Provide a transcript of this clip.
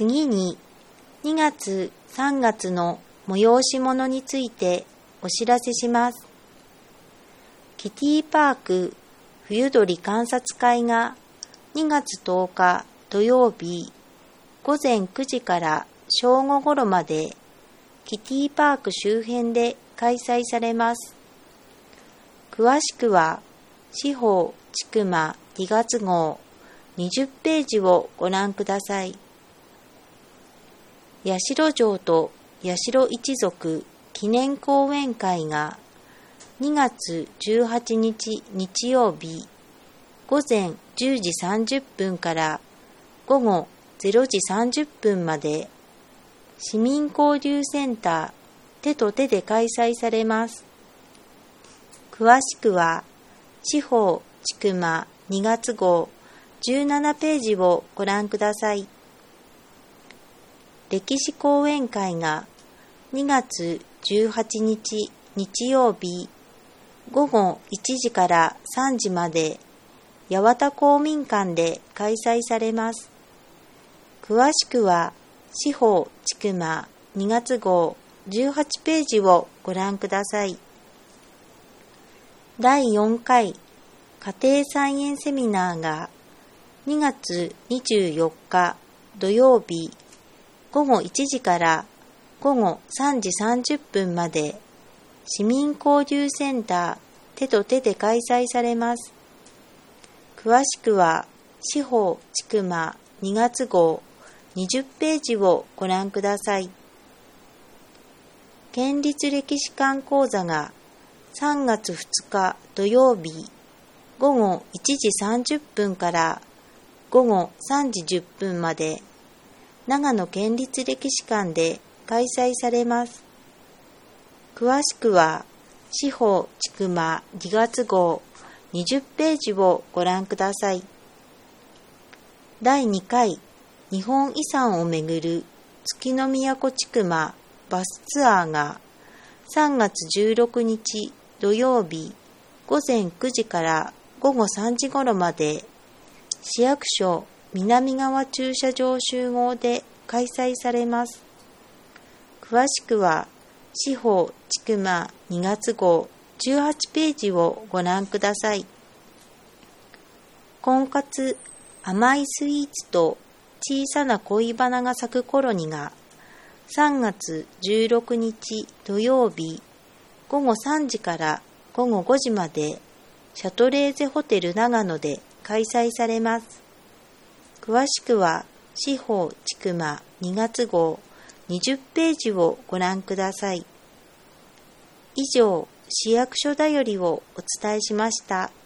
次に2月3月の催し物についてお知らせします。キティパーク冬鳥観察会が2月10日土曜日午前9時から正午頃までキティパーク周辺で開催されます。詳しくは司法ちくま2月号20ページをご覧ください。八代城と八代一族記念講演会が2月18日日曜日午前10時30分から午後0時30分まで市民交流センター手と手で開催されます。詳しくは司法ちくま2月号17ページをご覧ください。歴史講演会が2月18日日曜日午後1時から3時まで八幡公民館で開催されます。詳しくは司法ちくま2月号18ページをご覧ください。第4回家庭菜園セミナーが2月24日土曜日午後1時から午後3時30分まで市民交流センター手と手で開催されます。詳しくは司法ちくま2月号20ページをご覧ください。県立歴史館講座が3月2日土曜日午後1時30分から午後3時10分まで長野県立歴史館で開催されます。詳しくは司法ちくま2月号20ページをご覧ください。第2回日本遺産をめぐる月の都ちくまバスツアーが3月16日土曜日午前9時から午後3時頃まで市役所南側駐車場集合で開催されます。詳しくは司法ちくま2月号18ページをご覧ください。婚活甘いスイーツと小さな恋バナが咲く頃にが3月16日土曜日午後3時から午後5時までシャトレーゼホテル長野で開催されます。詳しくは司法ちくま2月号20ページをご覧ください。以上、市役所だよりをお伝えしました。